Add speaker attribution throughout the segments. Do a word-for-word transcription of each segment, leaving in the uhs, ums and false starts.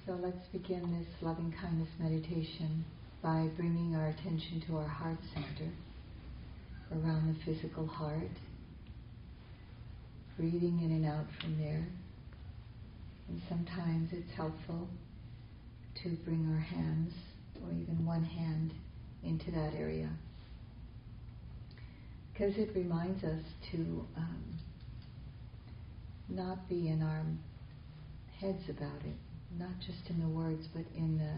Speaker 1: So let's begin this loving kindness meditation by bringing our attention to our heart center, around the physical heart, breathing in and out from there. And sometimes it's helpful to bring our hands, or even one hand, into that area, because it reminds us to um, not be in our heads about it, not just in the words, but in the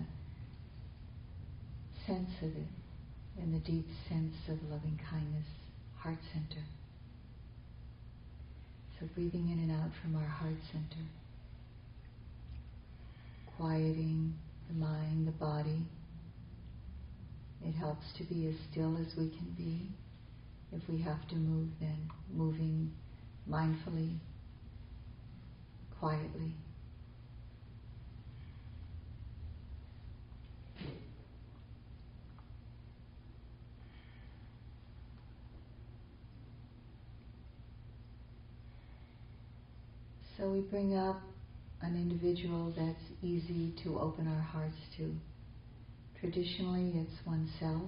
Speaker 1: sense of it, in the deep sense of loving kindness, heart center. So breathing in and out from our heart center, quieting the mind, the body. It helps to be as still as we can be. If we have to move, then moving mindfully, quietly. So we bring up an individual that's easy to open our hearts to. Traditionally, it's oneself.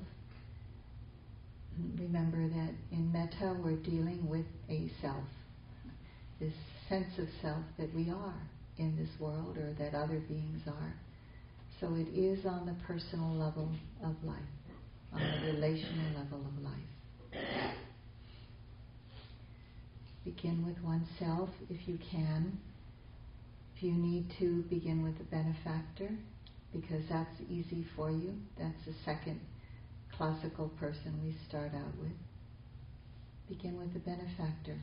Speaker 1: Remember that in metta, we're dealing with a self, this sense of self that we are in this world, or that other beings are. So it is on the personal level of life, on the relational level of life. Begin with oneself if you can. If you need to, begin with the benefactor, because that's easy for you. That's the second classical person we start out with. Begin with the benefactor.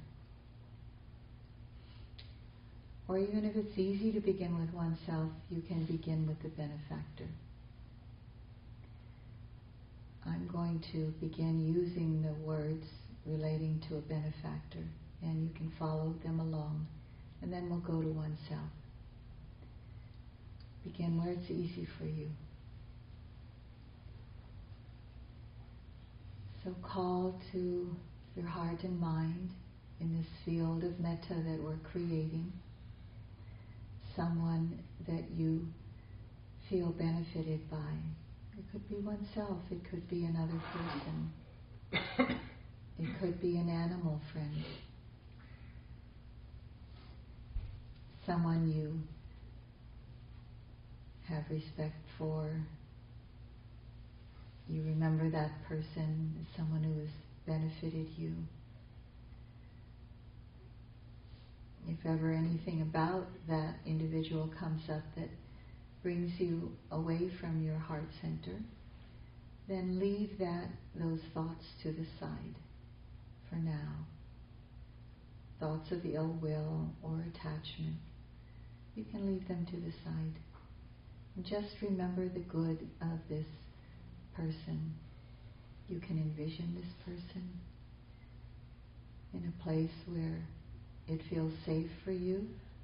Speaker 1: Or even if it's easy to begin with oneself, you can begin with the benefactor. I'm going to begin using the words relating to a benefactor, and you can follow them along, and then we'll go to oneself. Begin where it's easy for you. So call to your heart and mind in this field of metta that we're creating, someone that you feel benefited by. It could be oneself, it could be another person, it could be an animal friend, someone you have respect for. You remember that person as someone who has benefited you. If ever anything about that individual comes up that brings you away from your heart center, then leave that those thoughts to the side for now. Thoughts of ill will or attachment, you can leave them to the side. And just remember the good of this person. You can envision this person in a place where it feels safe for you.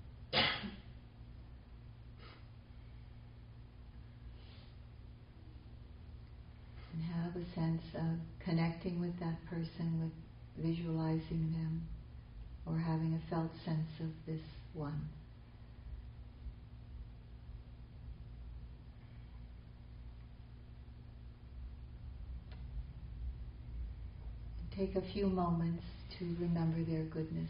Speaker 1: And have a sense of connecting with that person, with visualizing them, or having a felt sense of this one. Take a few moments to remember their goodness.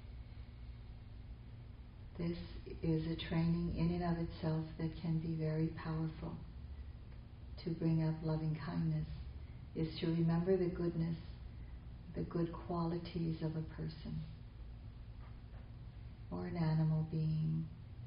Speaker 1: This is a training in and of itself that can be very powerful. To bring up loving kindness is to remember the goodness, the good qualities of a person or an animal being.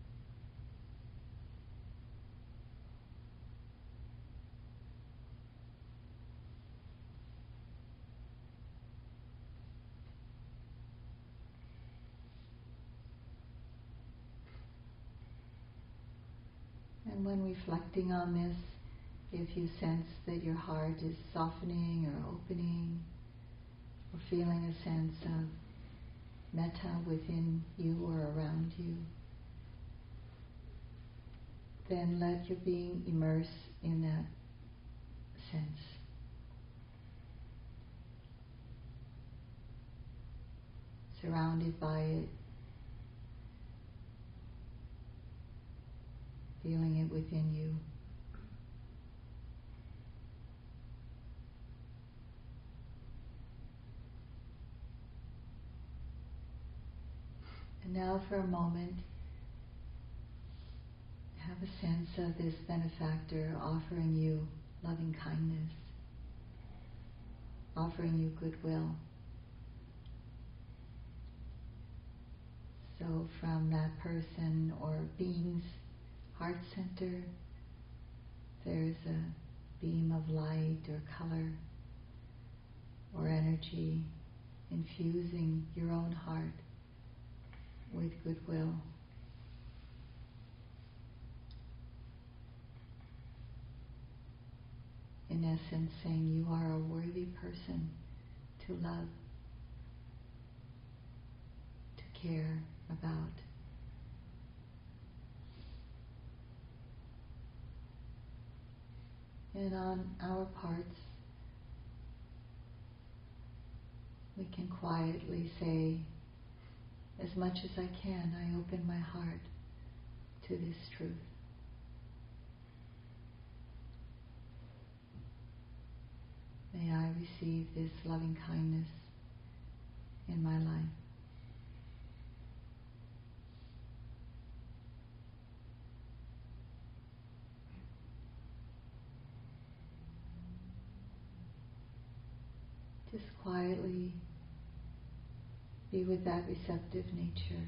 Speaker 1: And when reflecting on this, if you sense that your heart is softening or opening, or feeling a sense of metta within you or around you, then let your being immerse in that sense. Surrounded by it, feeling it within you. And now for a moment, have a sense of this benefactor offering you loving kindness, offering you goodwill. So from that person or being's heart center, there's a beam of light or color or energy infusing your own heart with goodwill. In essence, saying you are a worthy person to love, to care about. And on our parts, we can quietly say, as much as I can, I open my heart to this truth. May I receive this loving kindness in my life. Just quietly be with that receptive nature,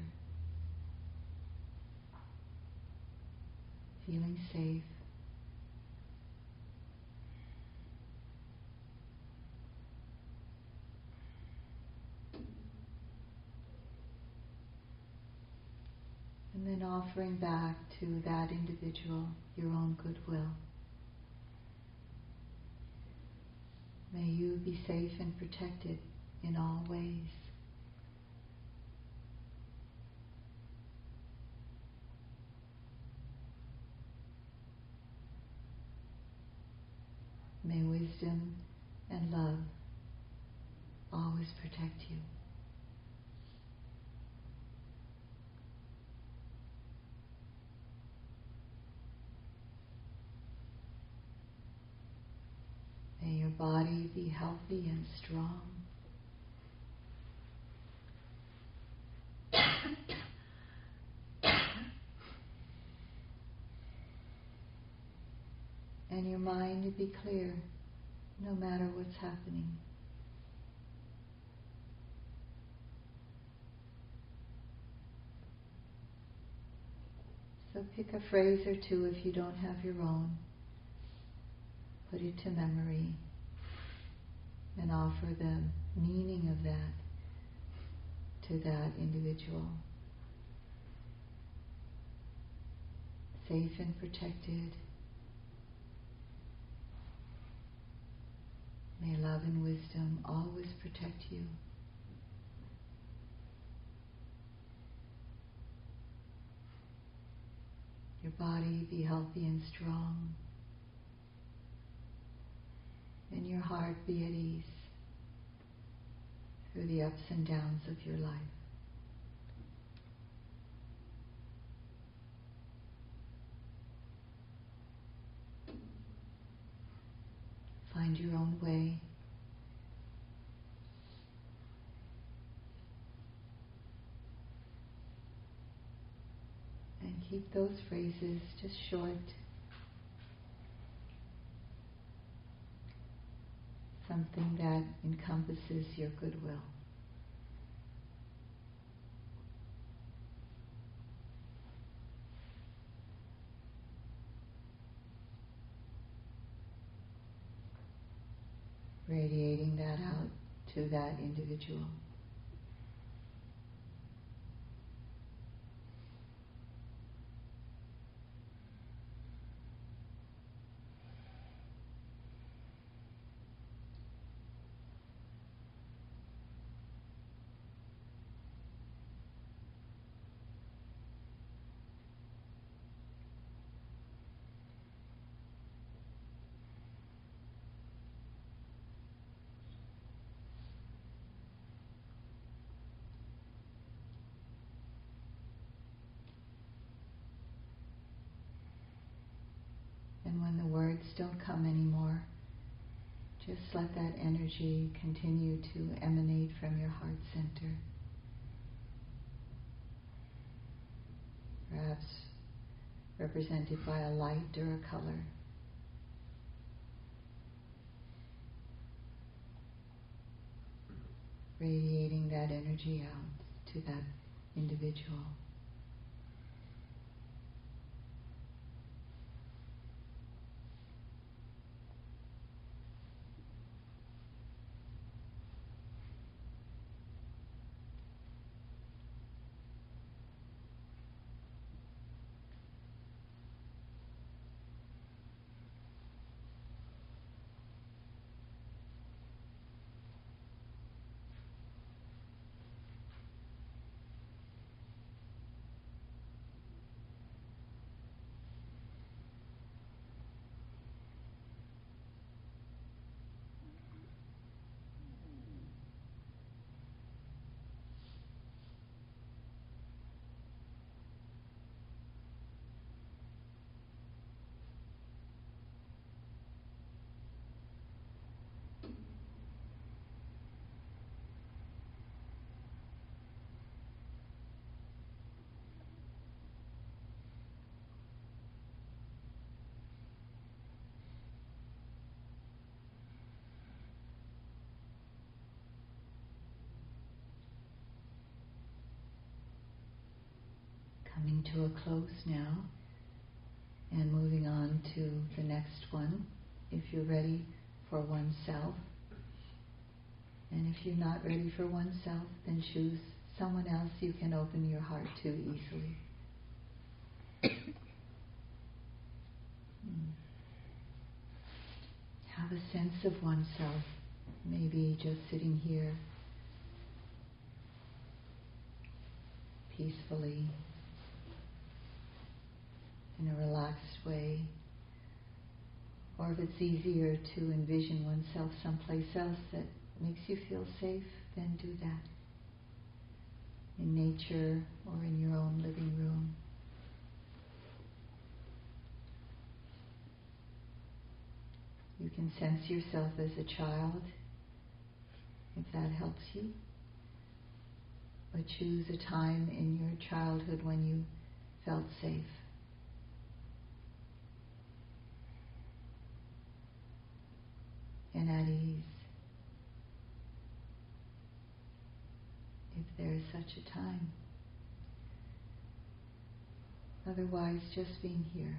Speaker 1: feeling safe. And then offering back to that individual your own goodwill. May you be safe and protected in all ways. May wisdom and love always protect you. May your body be healthy and strong. And your mind be clear no matter what's happening. So pick a phrase or two if you don't have your own. Put it to memory and offer the meaning of that to that individual. Safe and protected. May love and wisdom always protect you. Your body be healthy and strong. And your heart be at ease through the ups and downs of your life. Find your own way. And keep those phrases just short. Something that encompasses your goodwill. Radiating that out to that individual. And when the words don't come anymore, just let that energy continue to emanate from your heart center. Perhaps represented by a light or a color. Radiating that energy out to that individual. Coming to a close now, and moving on to the next one, if you're ready for oneself. And if you're not ready for oneself, then choose someone else you can open your heart to easily. Hmm. Have a sense of oneself, maybe just sitting here peacefully, in a relaxed way, or if it's easier to envision oneself someplace else that makes you feel safe, then do that. In nature or in your own living room. You can sense yourself as a child, if that helps you. Or choose a time in your childhood when you felt safe. And at ease, if there is such a time. Otherwise, just being here.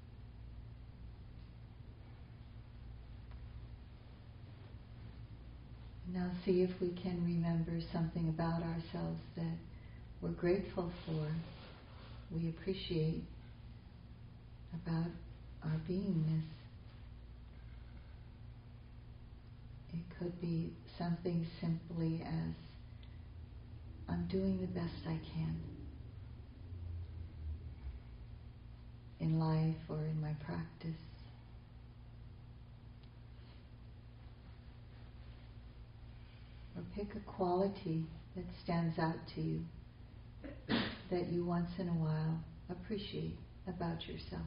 Speaker 1: Now see if we can remember something about ourselves that we're grateful for, we appreciate about our beingness. It could be something simply as, I'm doing the best I can in life or in my practice. Or pick a quality that stands out to you, that you once in a while appreciate about yourself.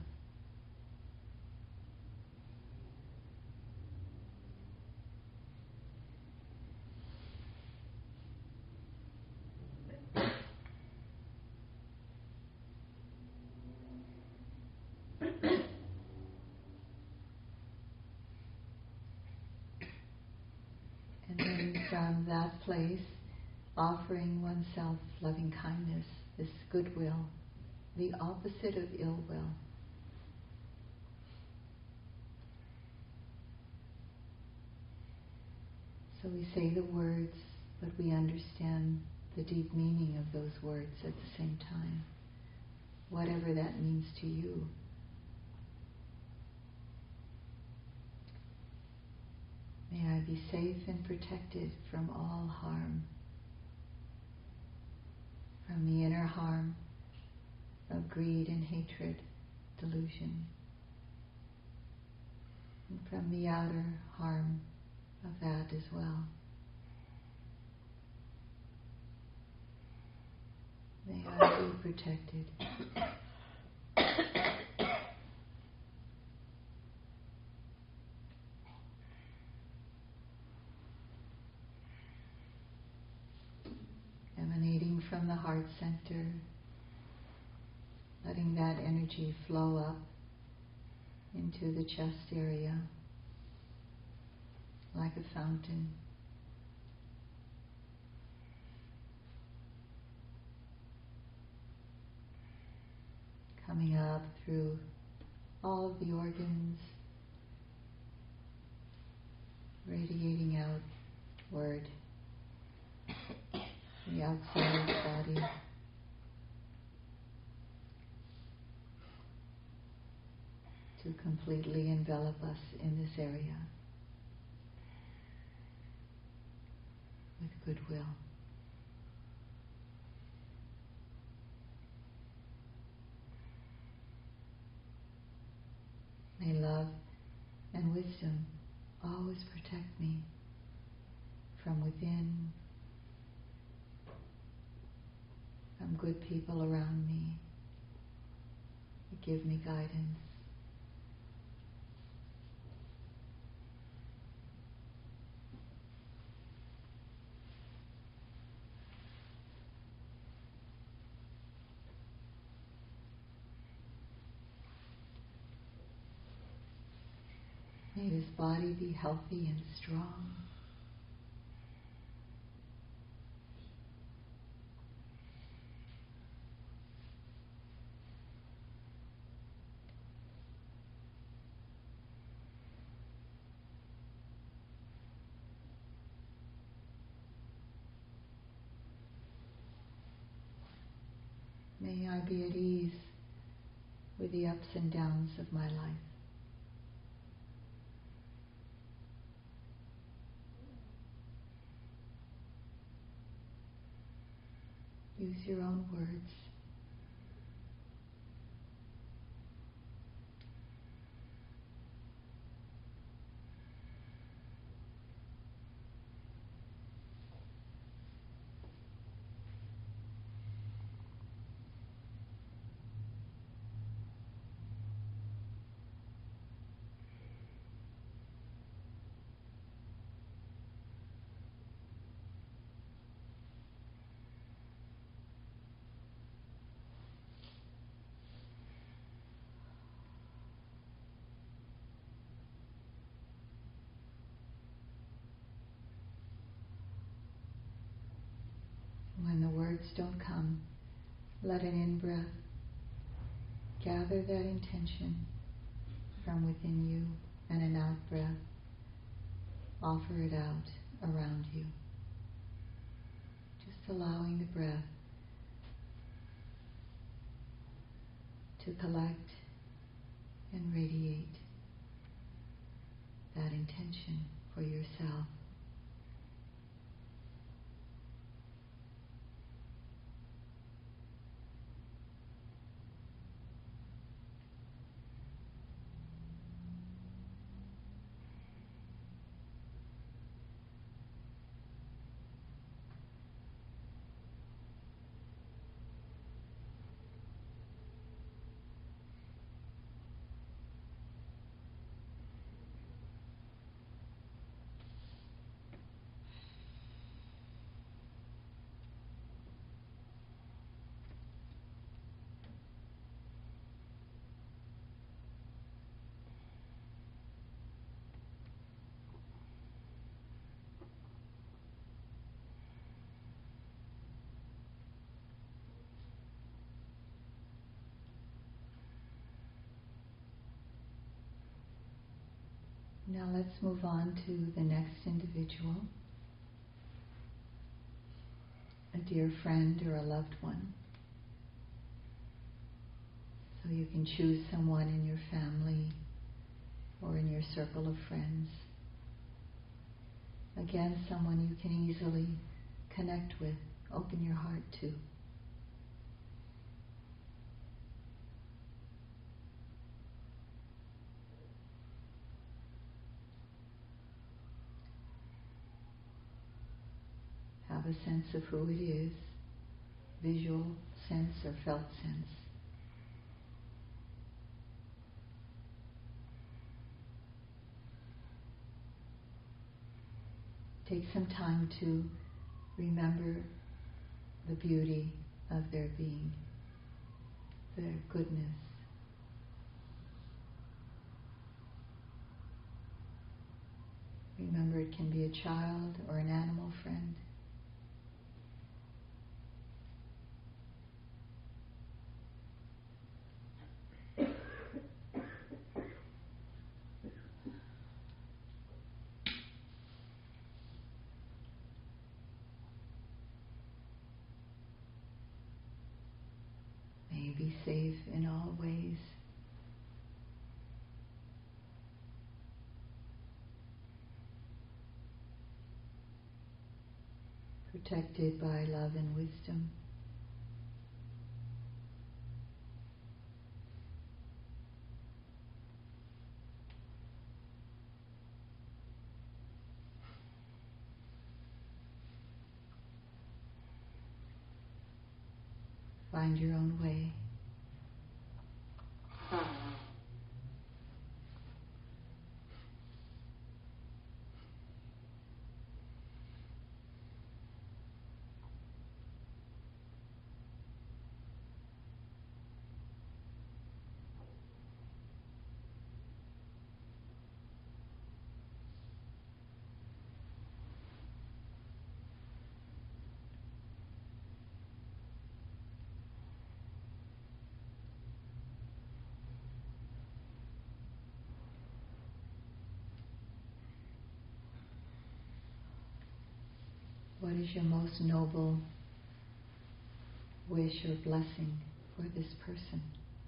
Speaker 1: And then from that place, offering oneself loving kindness, this goodwill, the opposite of ill will. So we say the words, but we understand the deep meaning of those words at the same time, whatever that means to you. May I be safe and protected from all harm, from the inner harm of greed and hatred, delusion, and from the outer harm of that as well. May I be protected. heart center, letting that energy flow up into the chest area like a fountain. Coming up through all of the organs, radiating outward, the outside of the body. To completely envelop us in this area with goodwill. May love and wisdom always protect me from within, from good people around me. Give me guidance. May this body be healthy and strong. May I be at ease with the ups and downs of my life. Use your own words. When the words don't come, let an in-breath gather that intention from within you, and an out-breath offer it out around you. Just allowing the breath to collect and radiate that intention for yourself. Now let's move on to the next individual, a dear friend or a loved one. So you can choose someone in your family or in your circle of friends. Again, someone you can easily connect with, open your heart to. Have a sense of who it is, visual sense or felt sense. Take some time to remember the beauty of their being, their goodness. Remember, it can be a child or an animal friend. May be safe in all ways. Protected by love and wisdom. Find your own way. What is your most noble wish or blessing for this person?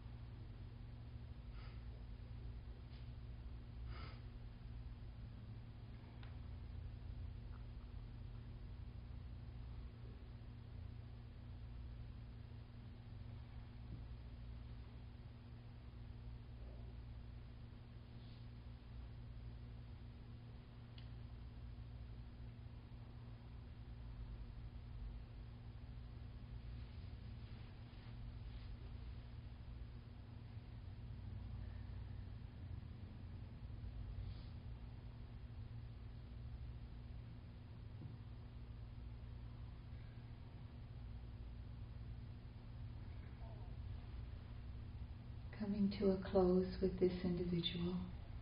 Speaker 1: Coming to a close with this individual.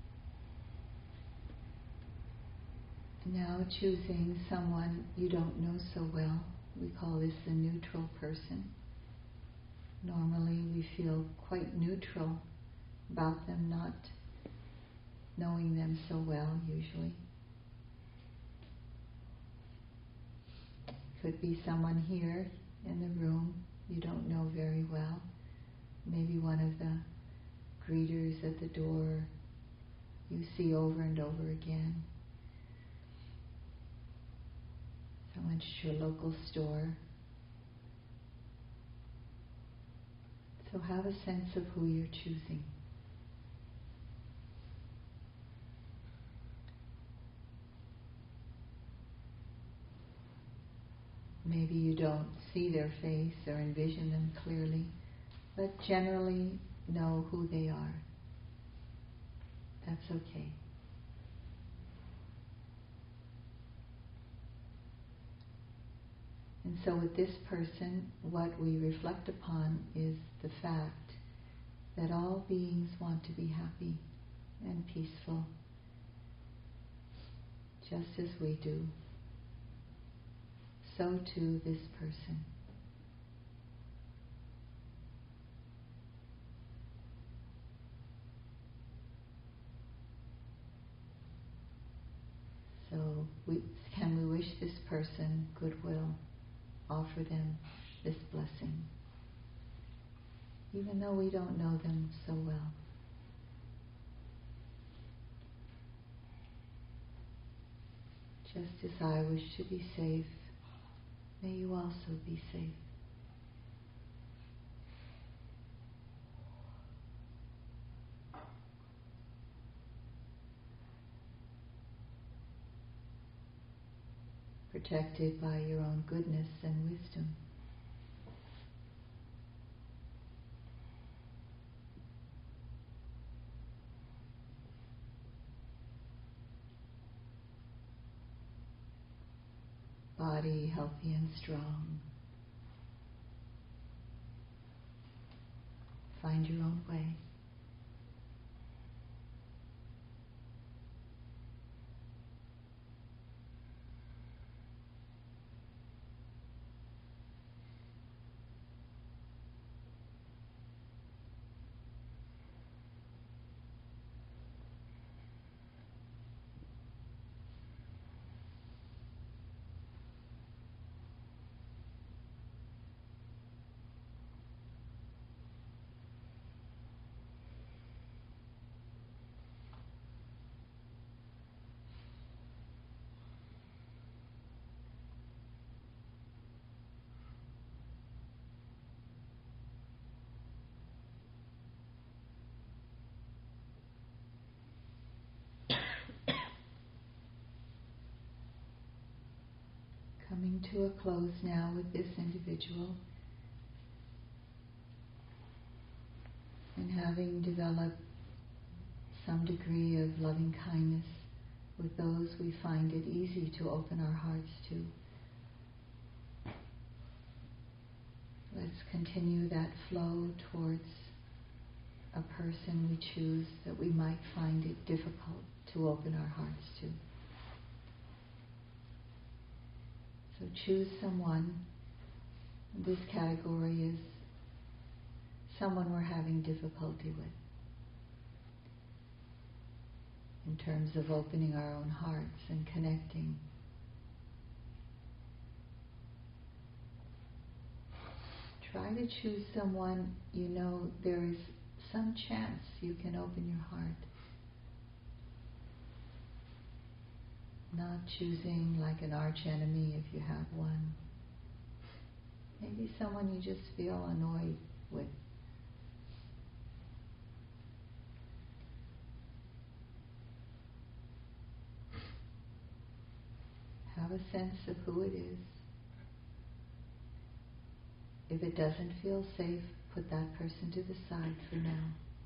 Speaker 1: Now choosing someone you don't know so well. We call this the neutral person. Normally we feel quite neutral about them, not knowing them so well usually. Could be someone here in the room you don't know very well. Maybe one of the greeters at the door you see over and over again. Someone at your local store. So have a sense of who you're choosing. Maybe you don't see their face or envision them clearly, but generally know who they are. That's okay. And so with this person, what we reflect upon is the fact that all beings want to be happy and peaceful, just as we do. So too this person. So we, can we wish this person goodwill, offer them this blessing, even though we don't know them so well. Just as I wish to be safe, may you also be safe. Protected by your own goodness and wisdom. Body healthy and strong. find your own way. Coming to a close now with this individual, and having developed some degree of loving kindness with those we find it easy to open our hearts to. Let's continue that flow towards a person we choose that we might find it difficult to open our hearts to. So choose someone. This category is someone we're having difficulty with in terms of opening our own hearts and connecting. Try to choose someone you know there is some chance you can open your heart. Not choosing like an arch enemy if you have one. Maybe someone you just feel annoyed with. Have a sense of who it is. If it doesn't feel safe, put that person to the side for now.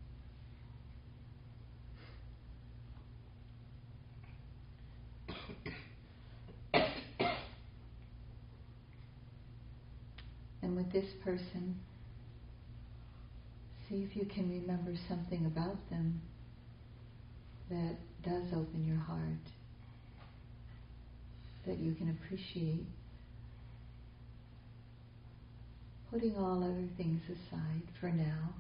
Speaker 1: And with this person, see if you can remember something about them that does open your heart, that you can appreciate. Putting all other things aside for now.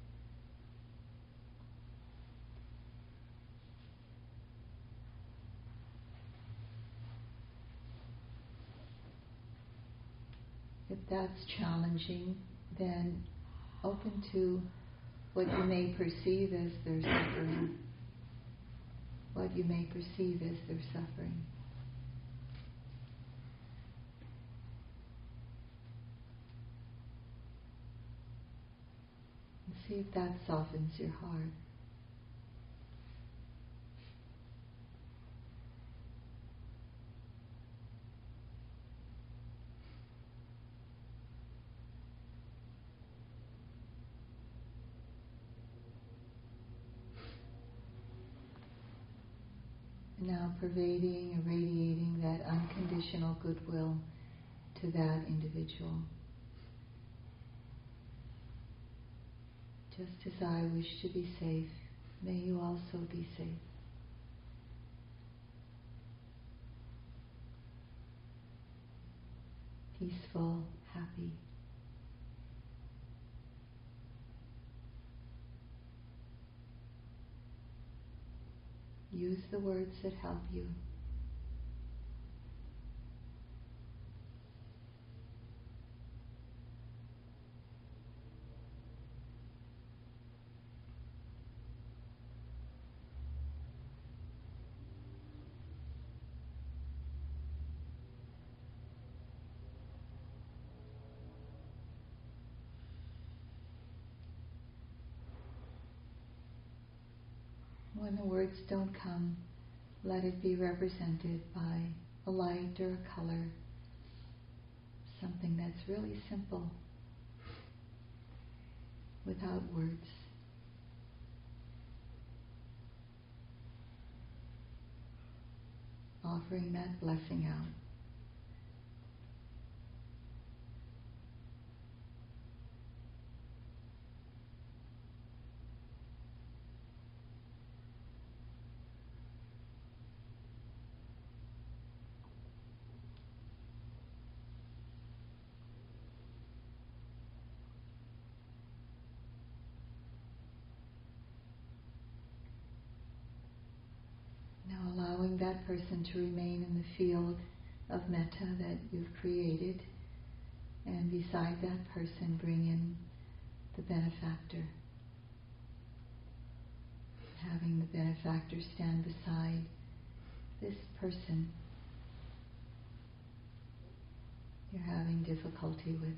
Speaker 1: If that's challenging, then open to what you may perceive as their suffering. What you may perceive as their suffering. And see if that softens your heart. Now pervading, irradiating that unconditional goodwill to that individual. Just as I wish to be safe, may you also be safe. Peaceful, happy. Use the words that help you. When the words don't come, let it be represented by a light or a color, something that's really simple, without words. Offering that blessing out. allowing that person to remain in the field of metta that you've created, and beside that person bring in the benefactor. Having the benefactor stand beside this person you're having difficulty with.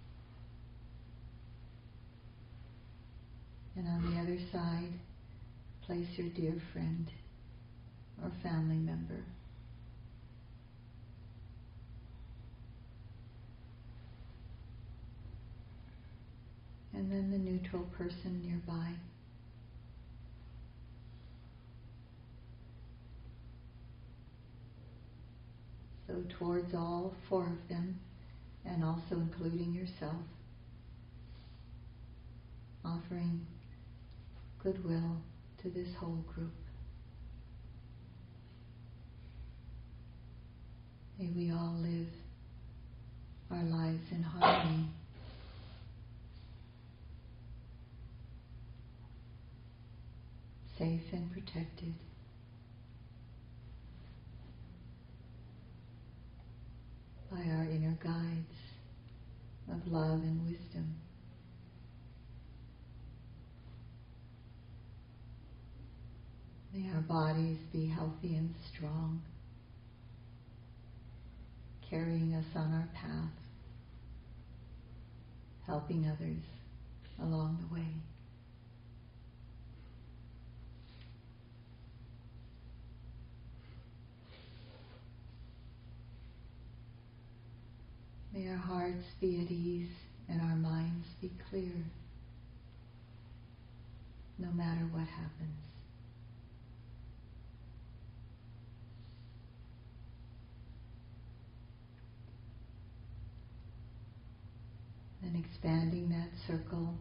Speaker 1: And on the other side, place your dear friend or family member. And then the neutral person nearby. So towards all four of them, and also including yourself, offering goodwill to this whole group. May we all live our lives in harmony. Safe and protected. By our inner guides of love and wisdom. May our bodies be healthy and strong, carrying us on our path, helping others along the way. May our hearts be at ease and our minds be clear, no matter what happens. And expanding that circle,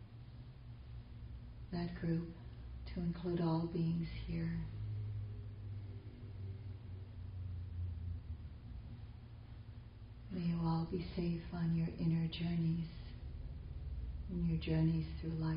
Speaker 1: that group, to include all beings here. May you all be safe on your inner journeys, in your journeys through life.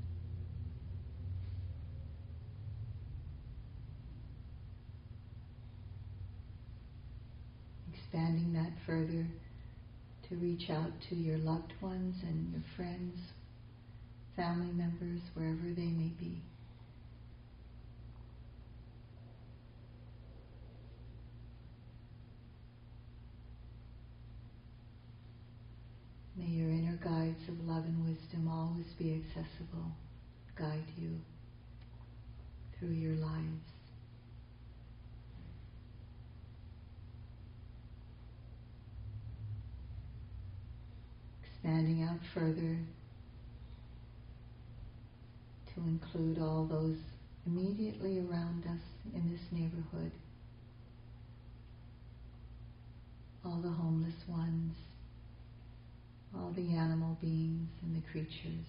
Speaker 1: Expanding that further to reach out to your loved ones and your friends, family members, wherever they may be. May your inner guides of love and wisdom always be accessible, guide you through your lives. Expanding out further to include all those immediately around us in this neighborhood, all the homeless ones, all the animal beings and the creatures,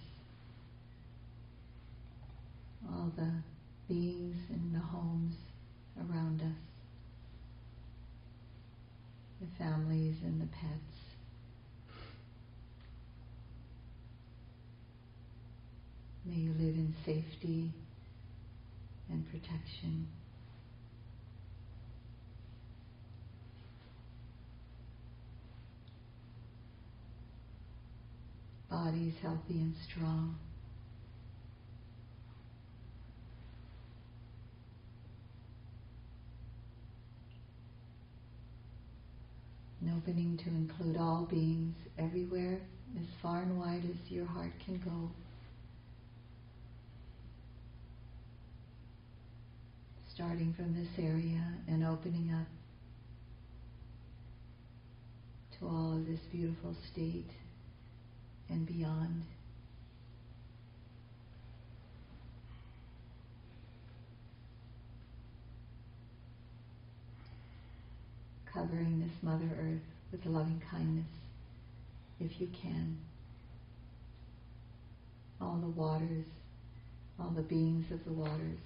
Speaker 1: all the beings in the homes around us, the families and the pets. May you live in safety and protection. Bodies healthy and strong. And opening to include all beings everywhere, as far and wide as your heart can go. Starting from this area and opening up to all of this beautiful state and beyond. Covering this Mother Earth with loving kindness, if you can. All the waters, all the beings of the waters,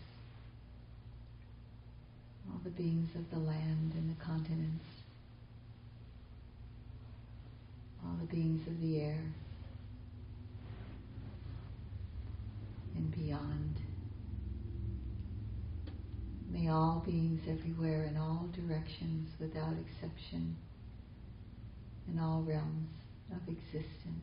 Speaker 1: all the beings of the land and the continents, all the beings of the air and beyond. May May all beings everywhere in all directions without exception, in all realms of existence,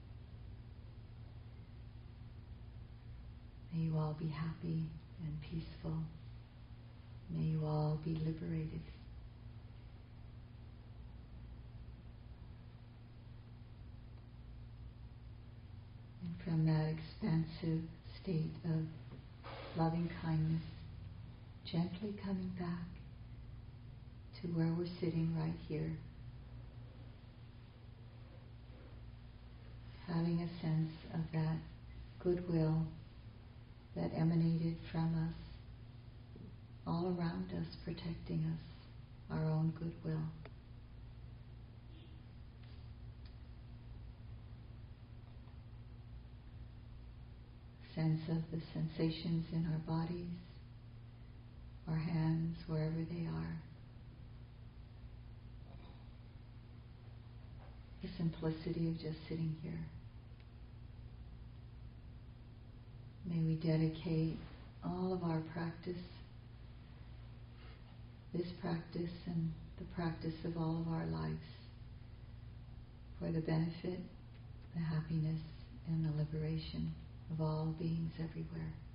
Speaker 1: may you all be happy and peaceful. May you all be liberated. And from that expansive state of loving kindness, gently coming back to where we're sitting right here, having a sense of that goodwill that emanated from us, all around us, protecting us, our own goodwill. Sense of the sensations in our bodies, our hands, wherever they are. The simplicity of just sitting here. May we dedicate all of our practice, this practice and the practice of all of our lives, for the benefit, the happiness, and the liberation of all beings everywhere.